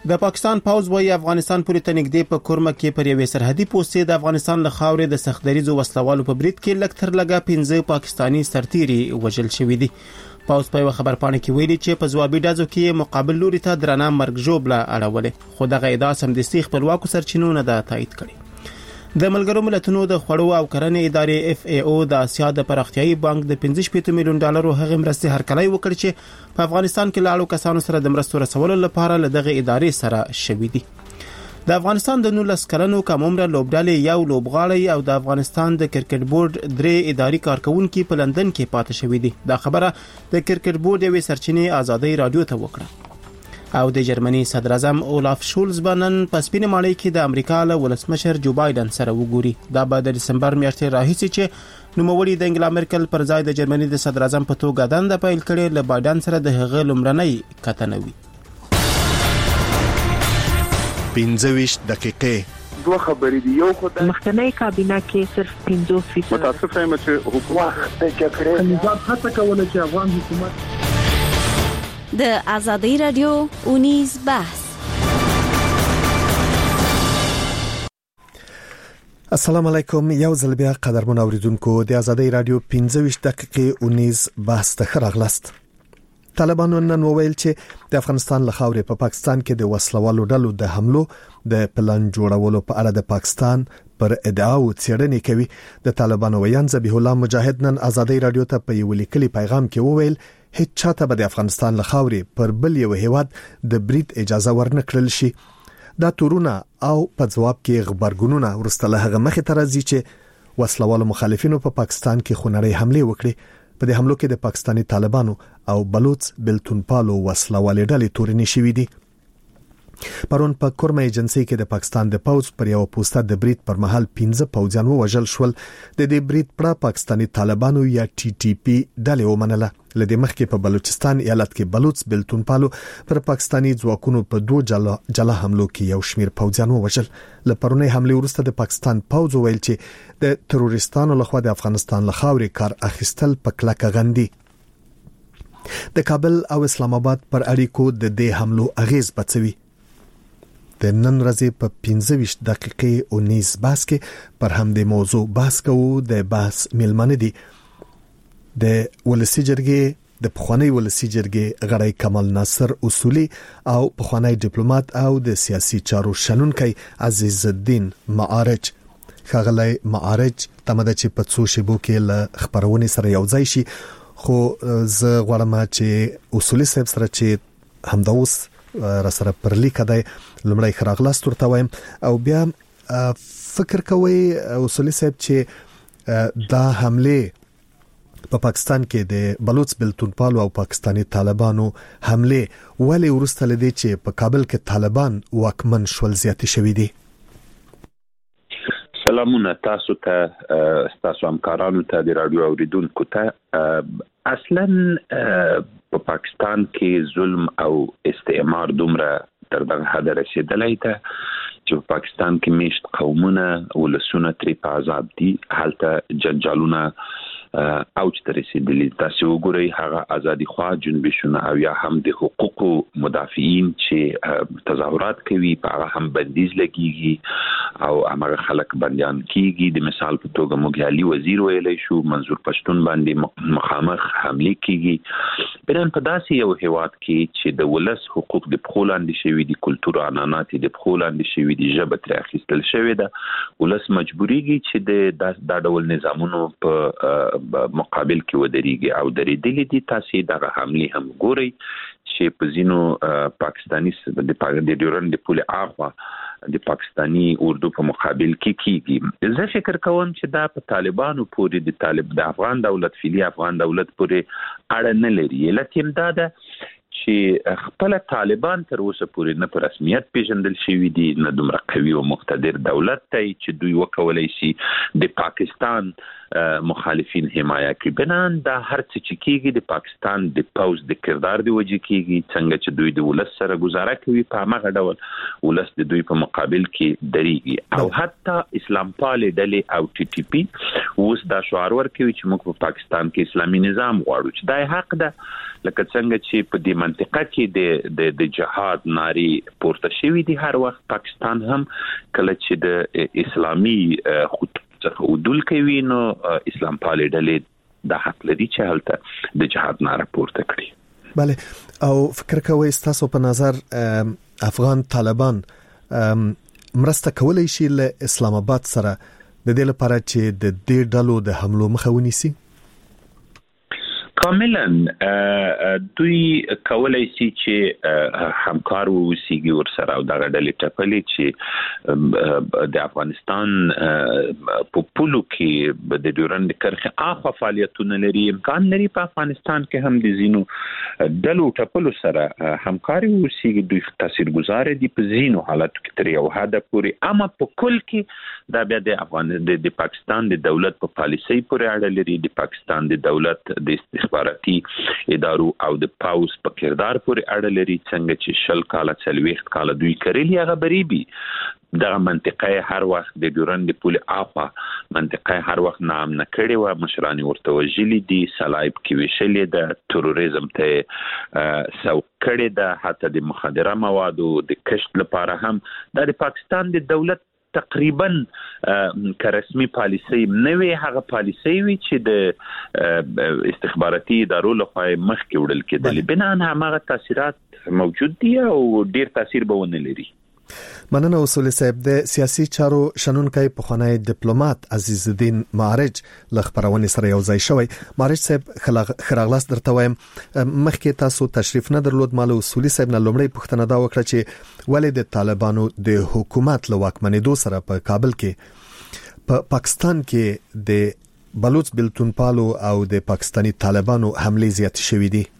د پاکستان پوځ وايي افغانستان پورې ته نږدې په کورمه کې پر یوې سرحدي پوستې د افغانستان له خاورې د سختدریزو وسلوالو په برید کې لږ تر لږه 15 پاکستانی سرتیري وژل شوي دي. پوځ په خبرپاڼه کې ویلي چې په ځوابي ډزو کې مقابل لوري ته درنه مرګ ژوبله اړولې، خو دغه ادعا سمدستي خپلواکو سرچینو نه ده تایید کړې. د ملګرو ملتونو د خوړو او کرنې ادارې FAO د آسیا د پراختیایي بانک د 15 میلیون ډالرو هغه مرستې هرکلی وکړ چې په افغانستان کې لاړو کسانو سره د مرستو رسولو لپاره له دغه ادارې سره شوي دي. د افغانستان د 19 کلنو کم عمره لوبډلې یو لوبغاړی او د افغانستان د کرکټ بورډ 3 اداري کارکونکو په لندن کې پاتې شوي دي. دا خبره د کرکټ بورډ یوې سرچینې آزادۍ رادیو ته وکړه. او د جرمني صدر اعظم اولاف شولز بنن په سپینه ماڼۍ کې د امریکا له ولسمشر جو بایدن سره وګوري. دا به د دسمبر میاشتې راهیسې چې نوموړي د انګلا مرکل پر ځای د جرمني د صدر اعظم په توګه دنده پیل کړې، له بایدن سره د هغه لومړنۍ کتنه وي. 15 دقیقې دوه خبرې دي. یو خدای مخکنی کابینه کې صرف 50% متاسف یم چې حکومت د جګړې نظام هڅه کوله چې افغان حکومت د آزادۍ رادیو اونیز بحث. السلام علیکم، یو ځل بیا قدرمن اوریدونکو د آزادۍ رادیو 15 دقیقې اونیز بحث ته راغلاست. طالبانو نن وویل چې د افغانستان له خاورې په پاکستان کې د وسلوالو ډلو د حملو د پلان جوړولو په اړه د پاکستان پر ادعاو څېړنې کوي. د طالبانو ویان ذبیح الله مجاهد نن آزادۍ رادیو ته په یو لیکلي پیغام کې وویل هیڅ چاته به د افغانستان له خاورې پر بل یو هیواد د برید اجازه ورنکړل شي. دا تورونه او په ځواب کې خبرګونونه ورسته له هغه مخې ته راځي چې وسلوالو مخالفینو په پاکستان کې خونړۍ حمله وکړي. په دې حملو کې د پاکستاني طالبانو او بلوچ بلتونپالو وسلوالې ډلې تورنې شوې دي. پرون په کورمه ایجنسی کې د پاکستان د پوځ پر یو پوسټه د برید پر مهال 15 پوځیان وژل شول. د دې برید پر پاکستاني طالبانو یا TTP ډلې ومنله. لدې مخکې په بلوچستان ایالت کې بلوچ بلتونپالو پر پاکستاني ځواکونو په 2 جلا حملو کې یو شمیر پوځیان وژل. له پرونی حمله وروسته د پاکستان پوځ ویل چې د تروریستانو لخوا د افغانستان له خاورې کار اخیستل په کلکه غندي. د کابل او اسلام آباد پر اړیکو د دې حملو اغیز بڅوي. د نن ورځې په 15 دقیقې او نیز بحث کې پر همدې موضوع بحث کوو. د بحث میلمانه دي د ولسی جرګې د پخوانی ولسی جرګې غړی کمال ناصر اصولي او پخوانی ډیپلوماټ او د سیاسي چارو شنونکي عزیز الدین معارج. خغلی معارج تمده چې په څو شیبو کې له خبرونه سره یو ځای شي، خو زه غواړم چې اصولي صاحب سره چې همداوس را سره پر لیک دی لمړی خراغلاست ورته وایم او بیا فکر کوي اصولي صاحب چې دا حمله په پاکستان کې د بلوچ بلتونپالو او پاکستاني طالبانو حمله ولی ورسته لدی چې په کابل کې طالبان واکمن شول زیات شوی دي. سلامونه تاسو ته، تاسو همکارانو ته، د رادیو اوریدونکو ته. اصلا په پاکستان کې ظلم او استعمار دومره تر دغه حد رسیدلی ته چې په پاکستان کې میشت قومونه ولسونه ترې په عذاب دي. هلته جنجالونه اوج ته رسیدلی. تاسو وګورئ هغه ازادي خواه جنبشونه او یا هم د حقوقو مدافعین چې تظاهرات کوي په هغه هم بندیز لګیږي او هغه خلک بندیان کیږي. د مثال په توګه موږ علي وزیر ویلی شو منظور پښتون باندې مخامخ حمله کیږي. بلن په داسې یو هیواد کې چې د ولس حقوق د پخو لاندې شوي دي، کلتور عنعنات د پخو لاندې شوي دي، ژبه ترې اخیستل شوې ده، ولس مجبوریږي چې دا ډول نظامونو په مقابل کې ودرېږي او درېدلې دي. تاسو دغه حمله هم ګورئ چې په ځینو پاکستاني د ډیورنډ د پولې اخوا د پاکستاني اردو په مقابل کې کیږي. زه فکر کوم چې دا په طالبانو پورې د افغان دولت فعلی افغان دولت پورې اړه نه لري. لکه دا ده چې خپل طالبان تر اوسه پورې نه په رسمیت پیژندل شوی دي، نه دومره قوي او مقتدر دولت دی چې دوی وکولای شي د پاکستان مخالفین حمایت کوي. بنان دا هر څه چې کیږي د پاکستان د پوز د کردار دی وجه کیږي، څنګه چې دوی د ولس سره گزاره کوي په هغه ډول ولس د دوی په مقابل کې دریږي. او حتی اسلام پال ډلې او ټي ټي پی اوس دا شعار ورکوي چې موږ په پاکستان کې اسلامي نظام غواړو، چې دا حق ده لکه څنګه چې په دې منطقه کې د جهاد ناری پورته شوی دی. هر وخت پاکستان هم کله چې د اسلامي خطوط څخه عدول کوي نو اسلام پال ډلې د حق لري چې هلته د جهاد ناره پورته کړي. بله، او فکر کوئ تاسو په نظر افغان طالبان مرسته کولای شي له اسلام آباد سره د دې لپاره چې د دې ډلو د حملو مخه ونیسي؟ کاملا دوی کولای شي چې همکار ووسیږي ورسره او دغه ډلې ټپلې چې د افغانستان په پولو کې د ډیورند کرښې اخوا فعالیتونه لري. امکان لري په افغانستان کې هم د زینو ډلو ټپلو سره همکاري ووسیږي. دوی تاثیرګذار دي په زینو حالاتو کې تر یو حده پورې، اما په کل کې دا بیا د پاکستان د دولت په پالیسۍ پورې اړه لري، د پاکستان د دولت د استخباراتي ادارو او د پاوز په کردار پورې اړه لري. څنګه چې 40 کاله 40 کاله دوی کړلي هغه بریبي دغه منطقه هر وخت د ډیورند پول اپا منطقه هر وخت نام نه کړي و، مشران ورته وجلي دي، صلایب کې وشلې د تروریزم ته سو کړي ده، حتی د مخدره موادو د کشف لپاره هم د پاکستان د دولت تقریبا که رسمي پالیسي نه وي، هغه پالیسي وي چې د استخباراتي ادارو لخوا مخکې وړل کېدل. بنان هغه تاثیرات موجود دي او ډیر تاثیر به ونه لري. مننه اصولي صاحب. د سیاسي چارو شنونکي پخوانی ډیپلوماټ عزیز الدین معرج ل خبرونه سره یو ځای شوی. معرج صاحب خراغلاس درته وایم، مخکې تاسو تشریف نه درلود، مال اصولي صاحب نه لومړی پوښتنه دا وکړه چې ولې د طالبانو د حکومت له واکمنېدو سره په کابل کې په پاکستان کې د بلوچ بلتون پالو او د پاکستانی طالبانو حمله زیات شوې دي.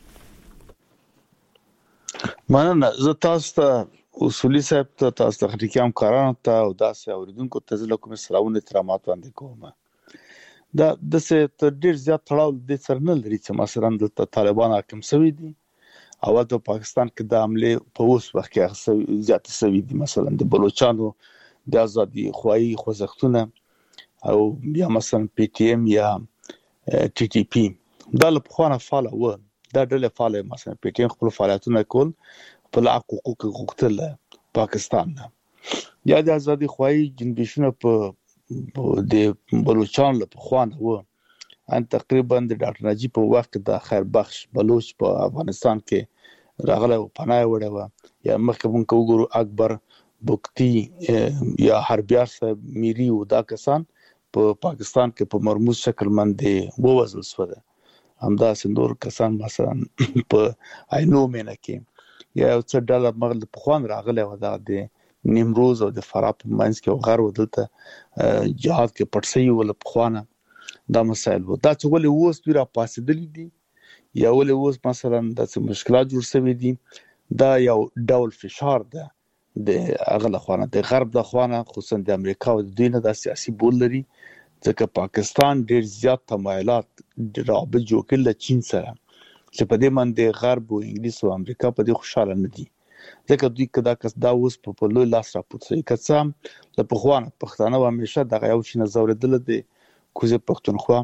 مننه. زه تاسو ته اصولي صاحب ته تاسو ته خټیکام کارانو ته او داسې اوریدونکو ته زله کوم سلامونه احترامات وړاندې کوم. دا د څه ډیر زیات تړاو د سر نه لري چې مثلا د طالبان حاکم شوی دي او د پاکستان کې د عمله په اوس وخت کې زیات شوی دي. مثلا د بلوچستانو د ازادي خوایي خوځښتونه او بیا مثلا پی ټی ایم یا ټي ټي پی دا له پخوانه فعال و، دا ډله فعال مثلا پی ټی ایم خپل فعالیتونه کول په حقوقو غوښتل پاکستان نه، یا د ازادي خوایي جنبشونه په د بلوچستان له پخوانه و. ان تقریبا د ډاکټر نجیب په وخت د خیر بخش بلوچ په افغانستان کې راغله او پناه وړه و، یا مخکې مونږ وګورو اکبر بوکتی یا حربیار صاحب میری او دا کسان په پاکستان کې په مرموز شکل باندې ووزل شول. همدا سندور کسان مثلا په عینو مینه کې یا څه ډله مغل په خوان راغله و، دا د نیمروز او د فراه په منځ کې غر ودلته جهاد کې پټسي ول په خوانه دا مسائل و. دا چې ولې اوس دوی را پاسېدلی دي یا ولې اوس مثلا د څه مشکلات جوړ شوي دي، دا یو ډول فشار ده د هغه خوانه د غرب د خوانه، خصوصا د امریکا او د دوی نه د سیاسي بول لري، ځکه پاکستان ډیر زیات تمایلات رابط جوړ کړل له چین سره چې په دې باندې غرب او انګلیس او امریکا په دې خوشاله نه دي، ځکه دوی کدا کس دا اوس په لوی لاس راپورته کڅام د پخوانه پښتانه و همیشه دغه یو شي نظر دل دي کوزه پښتونخوا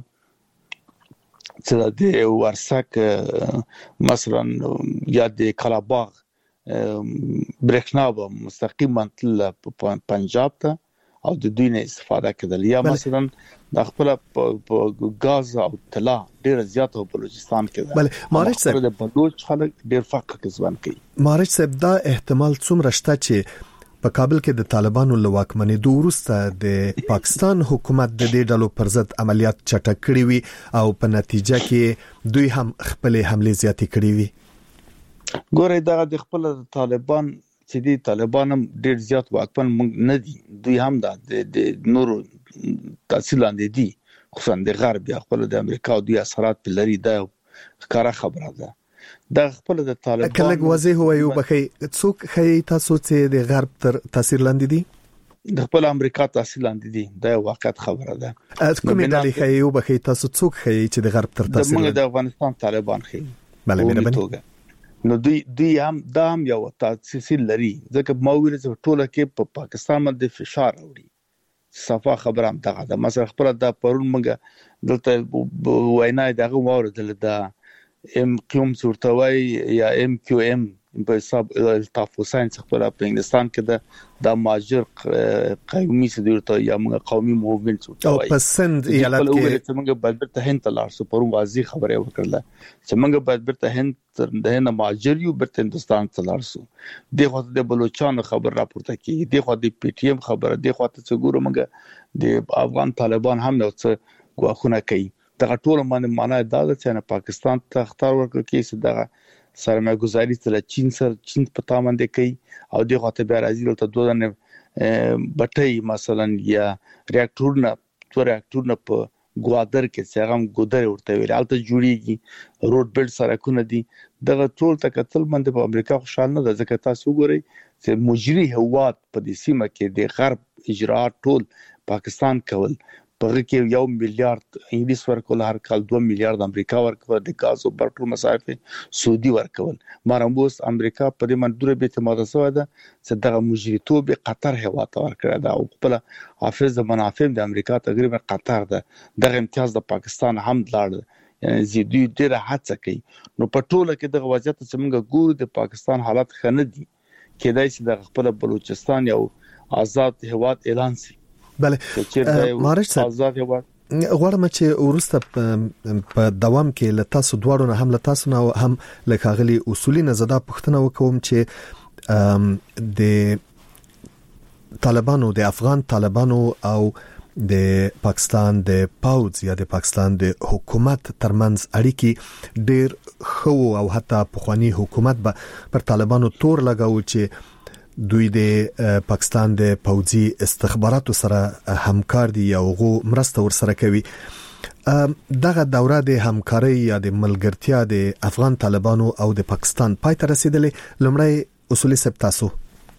چې د ورسک مثلا یا د کلاباغ برېښنا به مستقیما تل پنجاب ته او د دوی نه استفاده کړل، یا مثلا د خپل په غاز او طلا ډیر زیات په بلوچستان کې ده. بله معرج صاحب د بلوچ خلک ډیر فقر کې ځوان کوي. معرج صاحب دا احتمال څومره شته چې په کابل کې د طالبانو له واکمنېدو وروسته د پاکستان حکومت د دې ډلو پر ضد عملیات چټک کړي وي او په نتیجه کې دوی هم خپل حمله زیاتې کړي وي؟ ګوره دا د خپل طالبان چې دي طالبان هم ډیر زیات واکمن نه دي، دوی هم د نورو تاثیر لاندې دي، خصوصا د غرب یا خپل د امریکا او دوی اثرات په لري. دا ښکاره خبره ده. دا خپل د طالبان کله واضح وایو بخې څوک خی تاسو چې د غرب تر تاثیر لاندې دي؟ د خپل امریکا تحصیل لاندې دي دا واقعیت خبره ده. کومې ډلې ښیي او بخې تاسو څوک ښیي چې د غرب تر تاثیر د افغانستان طالبان ښیي. بله مهرباني. نو دوی هم یو تاسیس لري ځکه ما ویل چې ټوله کې په پاکستان باندې فشار راوړي. صفه خبره هم دغه ده. مثلا خپل د پرون موږ دلته وینا دغه واردل د ام کیوم سورتوي یا ام کیو ام په حساب الطاف حسین خپل په انګلستان کې د ماجر قومي سدورته یا موږ قومي موومنت او په سند ایالت کې موږ بدبرته هند لار سو پرون واضح خبره وکړه چې موږ بدبرته هند د نه ماجر یو برته هندستان ته لار سو دغه د بلوچستان خبر راپورته کیږي دغه د پی ټی ایم خبره دغه ته ګورو موږ د افغان طالبان هم نو څه غواخونه کوي دغه ټول باندې معنی دا ده چې پاکستان ته اختیار ورکړي چې دغه سرمایه گذاری تل چین په تامن دي کوي او دغه ته بیا راځي ته دوه نه بټي مثلا یا ریاکټورونه په ګوادر کې چې هغه ګودر ورته ویل البته جوړیږي روډ بیلډ سره دي دغه ټول تکتل باندې په امریکا خوشاله نه ده ځکه تاسو ګورئ چې مجري هواد په دې سیمه کې د غرب اجرات ټول پاکستان کول په کې 1 میلیارډ انګلیس ورکول هر کال 2 میلیارډ امریکا ورکول د غاز او برټول مسافه سعودي ورکول مارمبوس امریکا په دې منډوره به اعتماد سوی ده چې دغه مجریتوب قطر هوا ته ورکړه دا او خپل حافظ منافع د امریکا تقریبا قطر ده دغه امتیاز د پاکستان هم لاړ یعنی زیدي ډیره هڅه کوي نو په ټوله کې دغه وضعیت چې موږ ګورو د پاکستان حالت خنه دي کېدای شي د خپل بلوچستان یو آزاد هواد اعلان شي. بله مارج صاحب غواړم چې ورسته په دوام کې له تاسو دواړو نه هم له تاسو نه هم له کاغلي اصولي نزاده پښتنه وکوم چې د طالبانو د افغان طالبانو او د پاکستان د پاوز یا د پاکستان د حکومت ترمنځ اړیکې ډېر خو او حتی پخوانی حکومت به پر طالبانو تور لګاو چې دوی د پاکستان د پوځي استخباراتو سره همکار دي او غو مرسته ور سره کوي دغه دوره د همکاري یا د ملګرتیا د افغان طالبانو او د پاکستان پای ته رسیدلې لمړی اصولي سب تاسو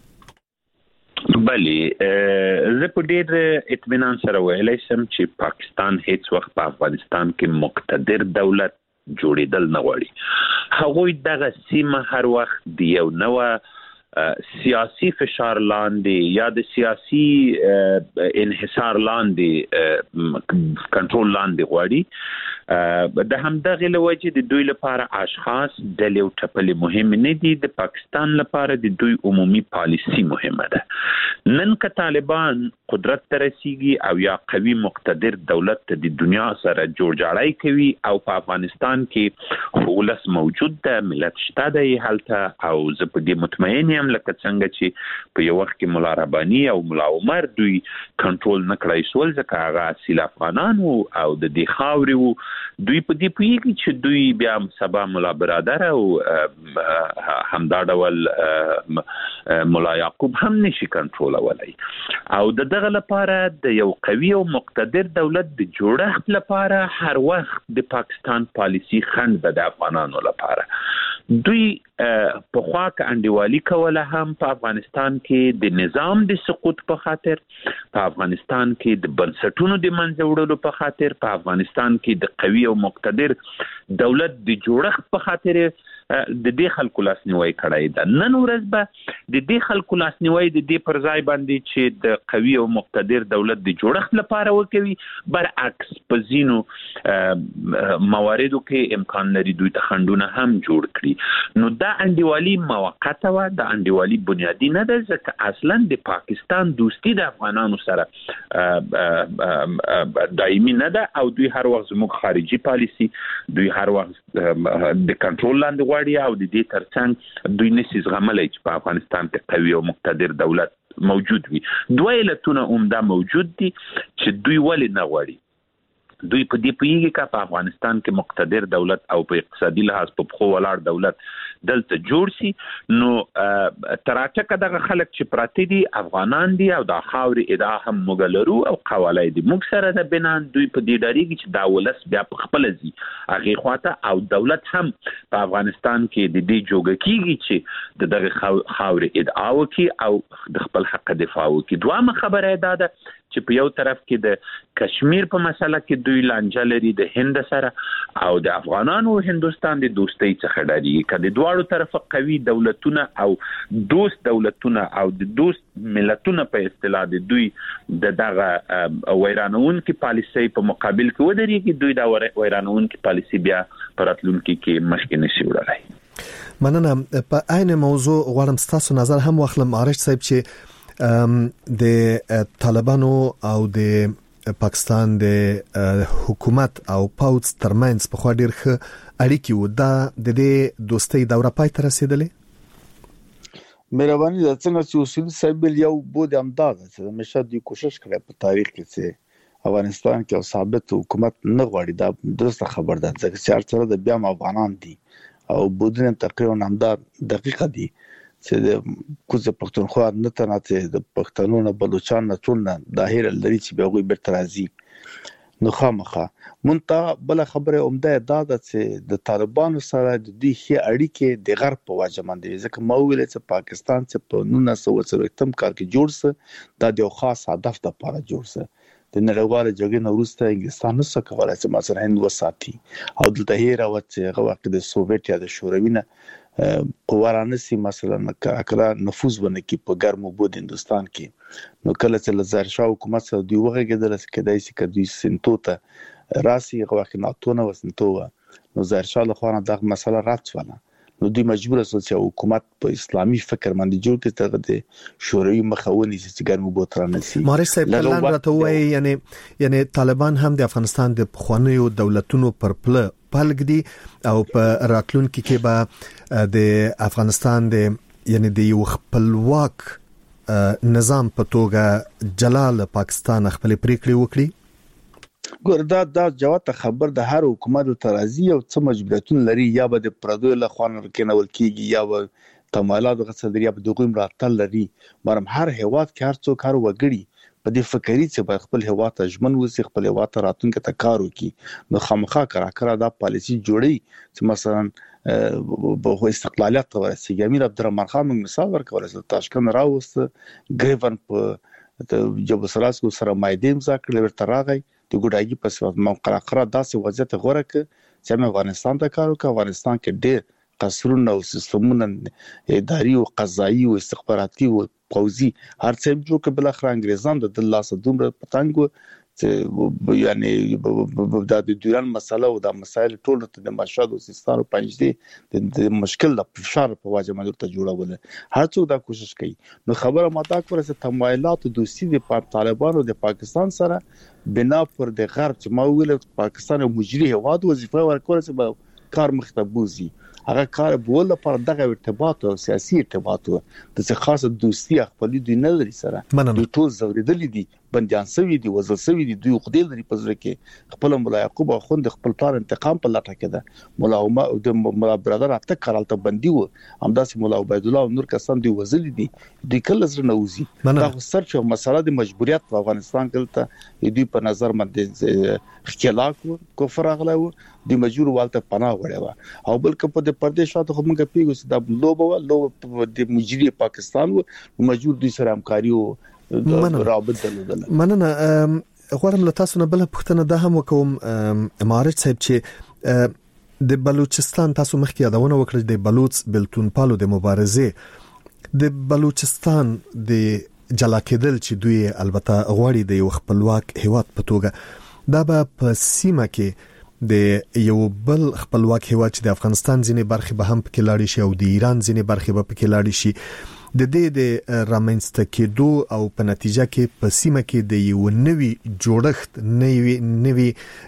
بلی زه په ډېر اطمینان سره ویلای شم چې پاکستان هیڅ وخت په افغانستان کې مقتدر دولت جوړیدل نه غواړي هغوی دغه سیمه هر وخت دی یو نوې سیاسي فشار لاندې یا د سیاسي انحصار لاندې کنټرول لاندې غواړي د همدغه لوجه د دوی لپاره اشخاص د لیو ټپلې مهم نه دي د پاکستان لپاره د دوی عمومي پالیسی مهمه ده نن که طالبان قدرت ته رسیږي او یا قوي مقتدر دولت ته د دنیا سره جوړجاړی کوي او په افغانستان کې ولس موجود ده ملت شته دی هلته او زه په دې مطمئن یم لکه څنګه چې په یو وخت کې مولا رباني او مولا عمر دوی کنټرول نه کړای شول ځکه هغه اصیل افغانان او د دې خاورې دوی په دې پوهیږي چې دوی بیا سبا مولا برادر او همدا ډول مولا یعقوب هم نشي کنټرولولای او دغه لپاره د یو قوي او مقتدر دولت د جوړښت لپاره هر وخت د پاکستان پالیسی خند به د افغانانو لپاره دوی په خوا کې انډیوالي کوله هم په افغانستان کې د نظام د سقوط په خاطر په افغانستان کې د بنسټونو د منځه وړلو په خاطر په افغانستان کې د قوي او مقتدر دولت د جوړښت په خاطر د دې خلکو لاسنیوي کړای دا نن ورځ به د دې خلکو لاسنیوي د دې پر ځای باندې چې د قوي او مقتدر دولت د جوړښت لپاره وکوي برعکس په ځینو مواردو کې امکان لري دوی ته خندونه هم جوړ کړي نو دا انډیوالي موقته و د انډیوالي بنیادی نه ده ځکه اصلا د پاکستان دوستی د افغانانو سره دایمي نه ده او دوی هر وخت زموږ خارجي پالیسی دوی هر وخت د کنټرول لاندې او د دې ترڅنګ دوی نشي زغملای چې په افغانستان کې قوي او مقتدر دولت موجود وي دوه علتونه عمده موجود دي چې دوی ولې نه غواړي دوی په دې پیږي چې په افغانستان کې مقتدر دولت او په اقتصادي لحاظ په خو ولاړ دولت دلته جوړ شي نو تراټکه دغه خلک چې پراته دي افغانان دي او د خاورې ادعا هم موږ لرو او قوالای دي موږ سره د بنان دوی په دې ډاریږي چې دا ولس بیا په خپل ځي هغه خواته او دولت هم په افغانستان کې د دې جوګه کیږي چې دغه خاورې ادعا وکي او د خپل حق دفاع وکي. دوامه خبره ده چې په یو طرف کې د کشمیر په مسله کې دوی لانجه لري د هند سره او د افغانانو او هندستان د دوستۍ څخه ډاریږي کله دواړو طرفه قوي دولتونه او دوست دولتونه او د دوست ملتونه په اصطلاح د دوی دغه ویرانونکو پالیسۍ په مقابل کې ودرېږي دوی دا ویرانونکو پالیسۍ بیا پراتلونکو کې مخکې نشي وړلای. مننه. په عین موضوع غواړم ستاسو نظر هم واخلم عارش صاحب چې د طالبانو او د پاکستان د حکومت او پوځ ترمنځ په خوا ډیر ښه اړیکې وو دا د دې دوستۍ دوره پای ته رسیدلې. مهرباني ده څنګه چې اصول صاحب یو بود امداد چې همیشه دوی کوشش کړي په تاریخ کې چې افغانستان کې او ثابت حکومت نه غواړي دا درسته خبر ده ځکه چې هرڅه د بیا افغانان دي او بودن تقریبا همدار دقیقه دي چې د کوزه پښتونخوا نه تناته د پښتنو نه بلوچستان نه ټول نه ظاهر لري چې به وي بیرته راځي نو خامخه مونته بل خبره عمده ده چې د طالبانو سره د دې هي اړیکې د غرب په واجب باندې ځکه مو ویل چې پاکستان چې په 1940 کال کې جوړ سه دا د خاص هدف لپاره جوړ سه د نړیوال جګړې نه وروسته انګلستان نو څه کولای چې مثلا هند وساتي او دلته هیر او چې هغه وخت د سوویت یا د شوروي نه قوارانسي مثلا کله نفوذ ونکي په ګرمو بود هندستان کې نو کله چې لزار شاه حکومت سره دی وغږیدل چې کدای شي کدی سنتو ته راسي هغه وخت ناتو نه وسنتو نو زار شاه له خوانه دغه مسله راتونه نو دوی مجبور شول چې حکومت په اسلامي فکر باندې جوړ کړي تر د شوروي مخاوني چې ګرمو بوترانه سي. مارش صاحب کلان راته وایي یعنی طالبان هم د افغانستان د پخوانیو دولتونو پر پلګ دي او په راتلونکي کې به د افغانستان د یعنی د یو خپلواک نظام په توګه جلال پاکستان خپل پریکړې وکړي. ګور دا جواب خبر د هر حکومت ترازی او څه مجبوریتونه لري یا به د پردو له خوانو کې نول کیږي یا به تمایلات غصدري یا به دغه مراتل لري مرم هر هواد کې هر څوک هر وګړي په دې فکرې چې خپل هواد ته ژمن وسی خپل هواد ته راتونکو ته کار وکي نو خامخا کرا دا پالیسی جوړي چې مثلا په استقلالیت ورسیږي. امیر عبدالرحمن خان موږ مثال ورکول چې تاشکند راوست ګریون په جبل سراسکو سره مایدیم ځکه ورته راغی د ګډاګي په سبب مقرره داسې وضعیت غوړه ک چې افغانستان ته کار وکړ. افغانستان کې ډېر قصرونه او سیستمونه اداري او قضایي او استخباراتي او پوځي هر څه جوړ ک بل اخر انګريزان د الله صدومره پتنګ چې یعنی د دوران مسله او د مسایل ټول ته د مشهد او سیستان او پنځدي د مشکل د فشار په واجب باندې ته جوړول هر څوک دا کوشش کوي. نو خبره ماته کوله چې تمایلات او دوستي د طالبانو د پاکستان سره بنا پر د غرب چې ما ویل پاکستان مجري هواد وظیفه ورکول چې کار مختبوزي هغه کار بوله پر دغه ارتباط او سیاسي ارتباط د څه خاصه دوستي خپل دوی نه لري سره دوی ټول زوریدل دي بنديان سوي دي وزل سوي دي دوی خدای لري په ځل کې خپل مولا یعقوب خوند خپل پلان انتقام په لټه کې ده مولا عمر او د مولا برادر اته کارالته بندي و همداسې مولا عبید الله او نور کسان دی وزل دي دوی کله زر نوزي دا سر چې مسله د مجبوریت په افغانستان کې ته دوی په نظر باندې خلاق کفر اغلا و د مجبور والته پناه وړي او بلکې په د پردیشاتو خو موږ پیګو چې د لوبه د مجری پاکستان و مجبور دوی سره همکاري او رابط دلودل. مننه. غواړم له تاسو نه بل پوښتنه ده هم وکوم مارج صاحب چې د بلوچستان تاسو مخکې یادونه وکړه د بلوچ بلتون پالو د مبارزه د بلوچستان د جلا کېدل چې دوی البته غواړي د یو خپلواک هیواد په توګه دا به په سیمه کې د یو بل خپلواک هیواد چې د افغانستان ځینې برخې به هم پکې لاړې شي او د ایران ځینې برخې به پکې لاړې شي د دې د رامنځته کېدو او په نتیجه کې په سیمه کې د یو نوي جوړښت نوي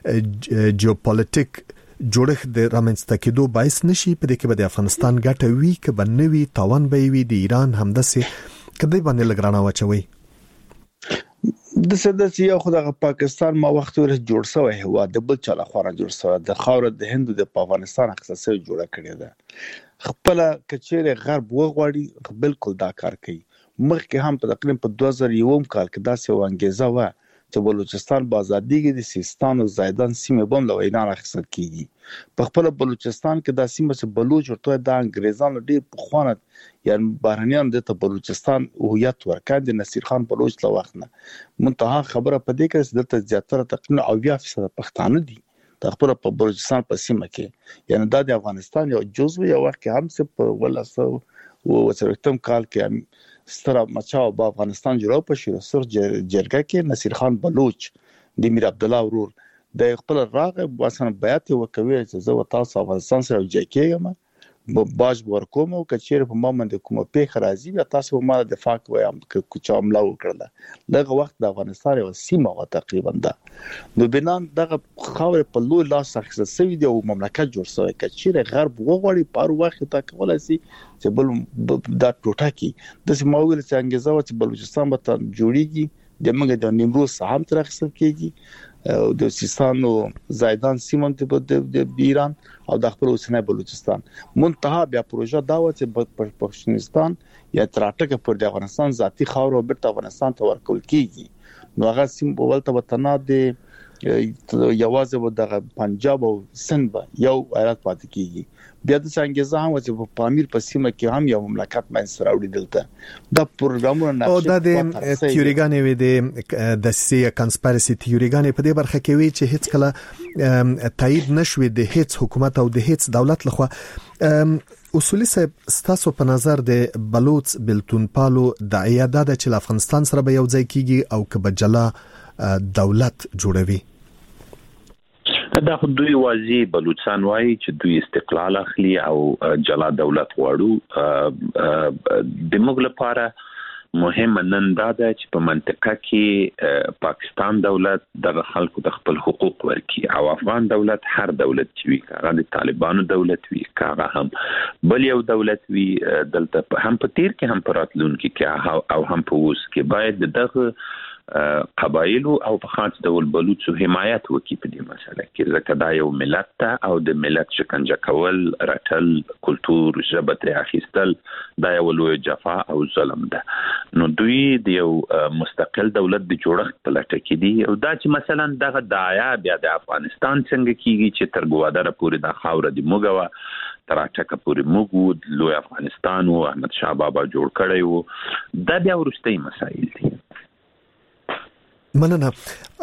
جیوپولیټیک جوړښت د رامنځته کېدو باعث نشي په دې کې به د افغانستان ګټه وي که به نوي تاوان به وي د ایران همداسې کدی باندې لګرانه واچوي. د سدس یو خدای پاکستان ما وخت ور جوړ شوی هوا د بل چا لخوا جوړ شوی د خاور د هند د افغانستان اختصاصي جوړه کړې ده خپل کچېره غرب وغواړي بالکل دا کار کوي مخکې هم په تقریبا په 2001 کال کې داسې وانګیزه و چې بلوچستان په ازادي کې د سیستان او زیدان سیمه بم له وینا راخصل کیږي په خپل بلوچستان کې د سیمه چې بلوچ ورته د انګريزانو ډېر په خوانت یعنی بهرنیان د بلوچستان هویت ورکړ د نصیر خان بلوچ له وخت نه منتها خبره په دې کې چې د زیاتره تقریبا 80% پښتانه دي د خپل په بلوچستان په سیمه کې یعنی د افغانستان یو جزء یو وخت کې هم څه په ولاسو او وڅرتم کال کې ستر مچاو په افغانستان جوړو په شیر سر جرګه کې نصیر خان بلوچ د میر عبد الله ورور د خپل راغب واسنه بیات وکوي چې زه تاسو افغانستان سره ځای کېږم باج ورکوم او کچېر په مومند کومه پیښه راځي بیا تاسو ما د دفاع وایم چې عمله وکړه دغه وخت د افغانستان یو سیمه و تقریبا ده نو بنان دغه خاور په لوی لاس اخیستل شوی دی او مملکت جوړ شوی کچېر غرب وغوړي په وخت ته کولای شي چې بل د ټوټه کې د سیماویل چې انګیزه و چې بلوچستان به جوړیږي د موږ د نیمروز سهم تر اخیستل کېږي او د سیستان او زیدان سیمه د ایران او د خپل اوسنۍ بلوچستان منتها بیا پروژه دا و چې پښتونستان یا تراټکه پر د افغانستان ذاتی خاور او بیرته افغانستان ته ورکول کیږي نو هغه سیم په ولته وطن د یوازې و د پنجاب او سند یو ایالت پاتې کیږي بیا د څنګه هم چې په پامیر په سیمه کې هم یو مملکت منځ راوړي دلته د پروګرامونو او د تیوریګانې وي د سی کنسپیرسي تیوریګانې په دې برخه کې وی چې هیڅ کله تایید نشوي د هیڅ حکومت او د هیڅ دولت لخوا اصولي ستاسو په نظر د بلوچ بلتون پالو د ایاده چې افغانستان سره به یو ځای کیږي او کبه جلا دولت جوړوي دا خو دوی واضح بلوچستان وایي چې دوی استقلال اخلي او جلا دولت غواړو د موږ لپاره مهم نن دا ده چې په منطقه کې پاکستان دولت د خلکو د خپل حقوق ورکي او افغان دولت هر دولت چې وي هغه د طالبانو دولت وي هغه هم بل یو دولت وي دلته هم په تیر کې هم په راتلونکي کې او هم په اوس کې باید دغه قبایل او په خاص ډول بلوچو حمایت وکړي په دې مسله کې ځکه دا یو ملت ته او د ملت شکنجه کول رټل کلچر ژبه اخیستل دا یو لوی جفا او ظلم ده نو دوی د یو مستقل دولت د جوړښت په لټه کې دي او دا چې مثلا دغه دایا بیا د افغانستان څنګه کیږي چې تر ګوادره پورې د خاور د موګوا تر اټکه پورې موږ لوی افغانستان او احمد شاه بابا جوړ کړی وو دا بیا ورستۍ مسایل دي مننه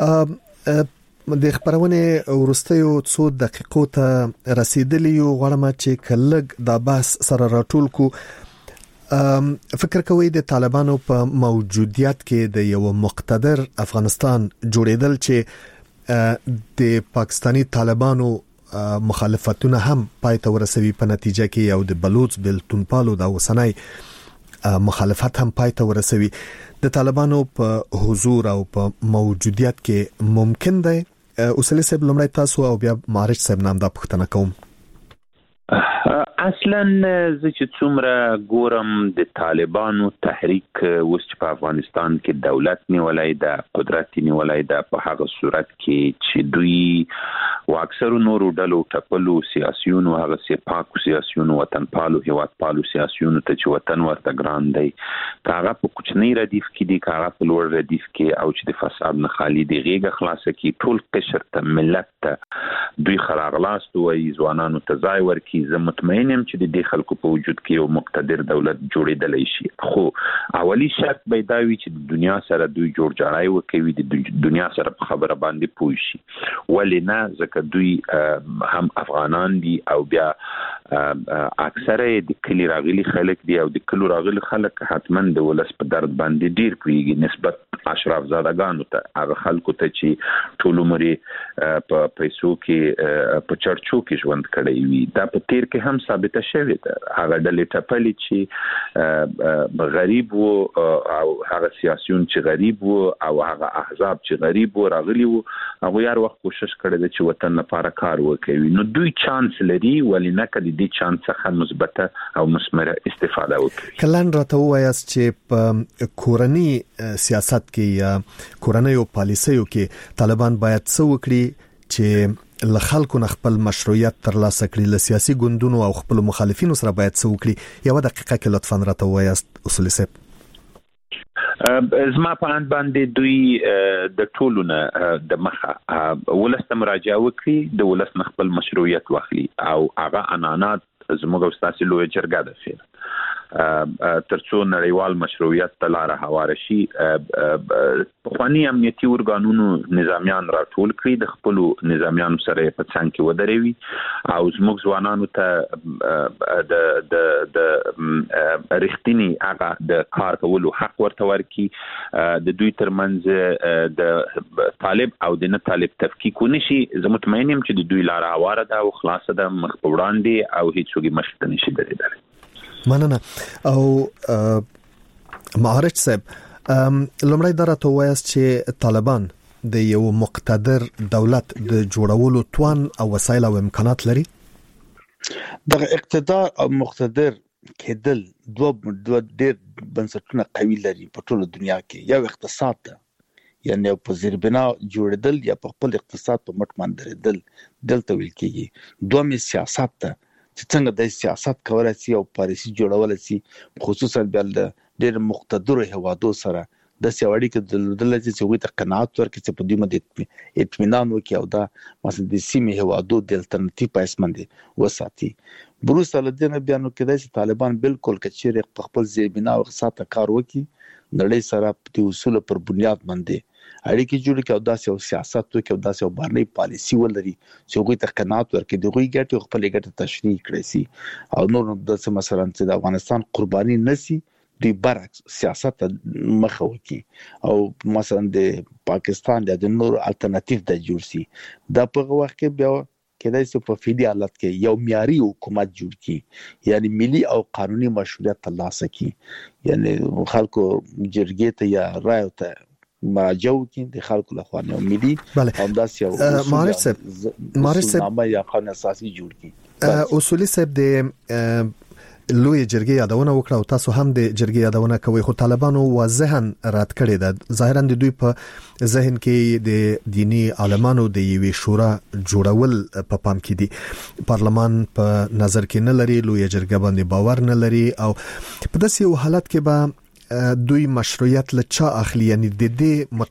د خبرونه ورستیو څو دقیقو ته رسیدلی یو غواړم چې کلګ د باس سره راټول کو فکر کوي د طالبانو په موجودیت کې د یو مقتدر افغانستان جوړیدل چې د پاکستانی طالبانو مخالفتونه هم پای ته ورسوي په نتیجه کې یو د بلوچ بلتون پالو د وسنۍ مخالفت هم پای ته ورسوي د طالبانو په حضور او په موجودیت کې ممکن دی اوسلی صاحب لمړی تاسو او بیا مارج صاحب نام دا پوښتنه کوم اصلا زه چې څومره ګورم د طالبانو تحریک اوس چې په افغانستان کې دولت نیولای د قدرت نیولای د په هغه صورت کې چې دوی واکثر نورو ډلو ټپلو سیاسيونو هغه سي پاک سیاسيونو وطن پالو هیواد پالو سیاسيونو ته چې وطن ورته ګران دی کاغه په کوچنی ردیف کې دی کاغه په لوړ ردیف کې او چې د فساد نه خالی دی غیګه خلاصه کې ټول قشر ته ملت ته دوی خراغلاست وای ځوانانو ته ځای ورکي زه مطمئن یم چې د خلکو په وجود کې یو مقتدر دولت جوړېدلی شي خو اولی شرط به دا وي چې د دنیا سره دوی جوړ جاړی وکوي د دنیا سره په خبره باندې پوه شي ولې نه ځکه دوی هم افغانان دي او بیا اکثره د کلی راغلي خلک دي او د کلو راغلي خلک حتما د ولس په درد باندې ډیر کوي نسبت اشراف زادگانو ته هغه خلکو ته چې ټول عمر په پیسو کې په چرچو کې ژوند کړی وي دا په تیر کې هم ثابت شوی ده هغه ډلې ټپلې چې غریب وو او هغه سیاسيون چې غریب وو او هغه احزاب چې غریب وو راغلي وو هغه یار وخت کوشش کړی چې وطن لپاره کار وکړي نو دوی چانس لري ولې نه کړي دې چانس څخه مثبته او مثمره استفاده وکړي. کلن راته وایاست چې په کورنی سیاست کې یا کورنۍ پالیسیو کې طالبان باید څه وکړي چې له خلکو خپل مشروعیت ترلاسه کړي، له سیاسي ګوندونو او خپل مخالفینو سره باید څه وکړي؟ یو دقیقه کې لطفاً راته وایاست اصولي صاحب. زما په اند باندې دوی د ټولونه د مخه ولست مراجعه وکړي، د ولست خپل مشروعیت واخلي او هغه عنانات زموږ استاسي لوی جرګه ده فعلا ترڅو نړیوال مشروعیت ته لار هواره شي. پخوانی امنیتي ارګانونو نظامیان راټول کړي، د خپل نظامیانو سره په څنګ کې ودرېوي او زموږ ځوانانو ته د رښتینی هغه د کار کولو حق ورته ورکړي، د دوی ترمنځ د طالب او د نه طالب تفکیک ونشي. زه مطمئن یم چې د دوی لار هواره ده او خلاصه ده، مخ په وړاندې او هیڅوک مخ ته نشي درېدلی. مننه. او معارج صاحب، لومړی دا راته وایاست چې طالبان د یو مقتدر دولت د جوړولو توان او وسایل او امکانات لري؟ دغه اقتدار او مقتدر کېدل دوه ډېر بنسټونه قوي لري په ټوله دنیا کې. یو اقتصاد ده، یعنی په زیربنا جوړېدل یا په خپل اقتصاد په مټ باندې درېدل دلته ویل کېږي. دوم سیاست ده چې څنګه د سیاست کولای شي او پالیسي جوړول شي، خصوصا بیا د ډېر مقتدر هوادو سره د سیاوړي کې د دلته چې وي ته قناعت ورکړي چې په دې مده اطمینان وکړي او دا مثلا د سیمې هوادو د الټرنیټیو پایس باندې وساتي. بروس الدین بیانو کې د طالبان بالکل کچیر په خپل زیربنا او اقتصاد کار وکړي، نړۍ سره په اصول پر بنیاد باندې اړیکې جوړ کړي او داسې سیاست وکړي او داسې بهرنۍ پالیسي ولري چې هغوی ته قناعت ورکړي، د هغوی ګټې خپلې ګټې تشریح کړي سي او نور داسې مثلا چې د افغانستان قرباني نسی دوی برعکس سیاست مخه وکړي او مثلا د پاکستان د نور الټرنیټیو د جوړ سي. دا په وخت کې بیا کېدای شي په فیدی حالت کې یو معیاري حکومت جوړ کړي، یعنی ملي او قانوني مشروعیت ترلاسه کړي، یعنی خلکو جرګې ته یا رایو ته مراجعه وکړي د خلکو لخوا نو ملي همداسې یو مارش صاحب یا قانون اساسي جوړ کړي. اصولي صاحب د لوی جرګې یادونه وکړه او تاسو هم د جرګې یادونه کوي، خو طالبانو واضحاً رد کړی ده. ظاهراً د دوی په ذهن کې د دینی عالمانو د یوې شورا جوړول په پام کې دي، پارلمان په نظر کې نه لري، لوی جرګه باندې باور نه لري او په داسې یو حالت کې به دوی مشروعیت له چا اخلي؟ یعنی د دې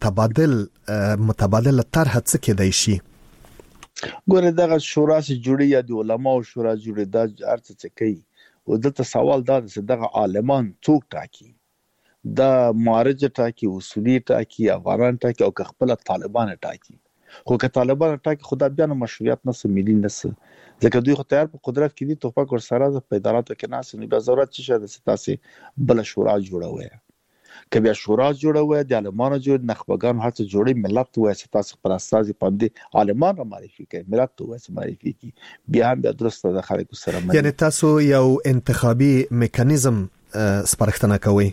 متبادل طرح څه کېدای شي؟ ګوره دغه شورا چې جوړي یا د علماو شورا جوړي دا ارڅ څه کوي او دلته سوال دا چې دغه عالمان څوک ټاکي؟ دا معارج ټاکي، اصولي ټاکي، افغانان ټاکي او خپل طالبان ټاکي؟ خو که طالبان ټاکي خدا بیا نو مشروعیت نه ملي نه ځکه دوی خو تیار په قدرت کې دي، توفق ور سره په اداراتو کې ناس نه بیا ضرورت چې د ستاسي بل شورا جوړوي. که بیا شورا جوړوي د عالمانو جوړ نخبگان هڅه جوړي ملت وای ستاسو پر اساس باندې عالمان را معرفي کوي، ملت وای معرفي کوي، بیا هم درسته د خلکو سره یعنی تاسو یو انتخابي میکانیزم سپارښتنه کوي؟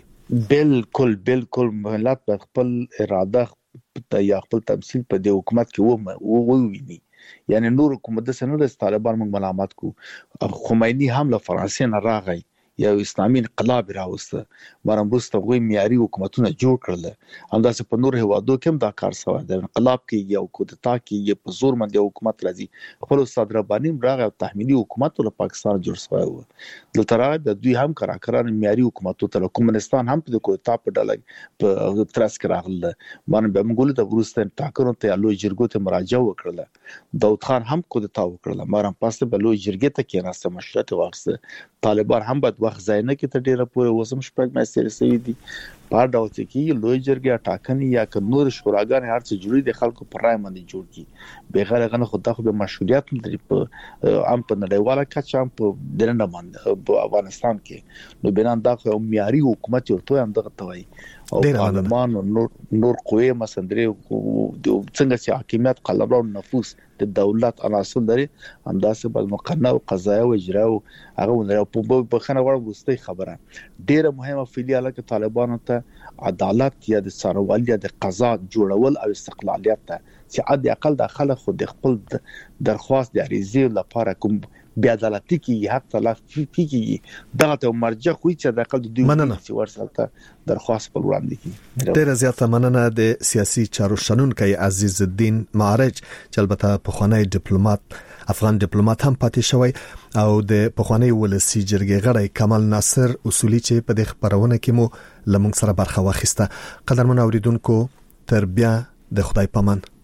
بالکل ملت په خپل اراده یا خپل تمثيل په د حکومت کې وویني. یعنی نور حکومت د سنل طالبان موږ ملامت کو، خمینی هم له فرانسې نه راغی یا اسلامي انقلاب راوسته، مرمبوسته غوي معیاري حکومتونه جوړ کړل، همداسې په نور هوادو کې هم دا کار شوی د انقلاب کې یو کودتا کې یو په زور باندې حکومت راځي. خپل استاد رباني راغی او تحمیلي حکومت له پاکستان جوړ شوی و، دلته راغی د دوی هم کراکران معیاري حکومتو ته کومنستان هم په کودتا په ډله په ترڅ کې راغله. باندې به موږ له وروسته ټاکنو ته لوی جرګو ته مراجعه وکړه، داود خان هم کودتا وکړه، مارم پاسه به لوی جرګې ته کې ناسته مشرت واغسته. طالبان هم بعد وخت ځای نه کې ته ډیره پوره وسم شپږ میاشتې رسېدي دي په ډول کې لوی جرګه ټاکنې یا که نور شوراګان هر څه جوړي د خلکو پر رای باندې جوړ کی بغیر غنه خو د مشروعیت لري په ام په نړیواله کچه هم په دننه باندې په افغانستان کې نو بنان دا خو معیاري حکومت ورته هم دغه توي او پارلمان نور قوی مسندري څنګه چې حاکمیت قلمرو نفوذ د دولت عناصر لري همداسې بل مقننه او قضایي او اجرا او هغه په خنه وړ وستي خبره ډیره مهمه فعالیت کې طالبانو ته عدالت یا د څارنوالۍ یا د قضا جوړول او استقلالیت ته چې عادي اقل د خلک خو د خپل درخواست د عریضې لپاره کوم بیا عدالتي کې حق تلف کیږي دغه ته مرجع خو چې د عقل دوی چې ورسره درخواست پر وړاندې کیږي. ډېر زیاته مننه د سیاسي چارو شنونکي عزیز الدین معرج چې البته پخوانی ډیپلوماټ افغان ډیپلوماټ هم پاتې شوی او د پخوانی ولسی جرګې غړی کمال ناصر اصولي چې په دې خبرونه کې مو لمونږ سره برخه واخیسته. قدرمن اوریدونکو تر بیا د خدای پامان.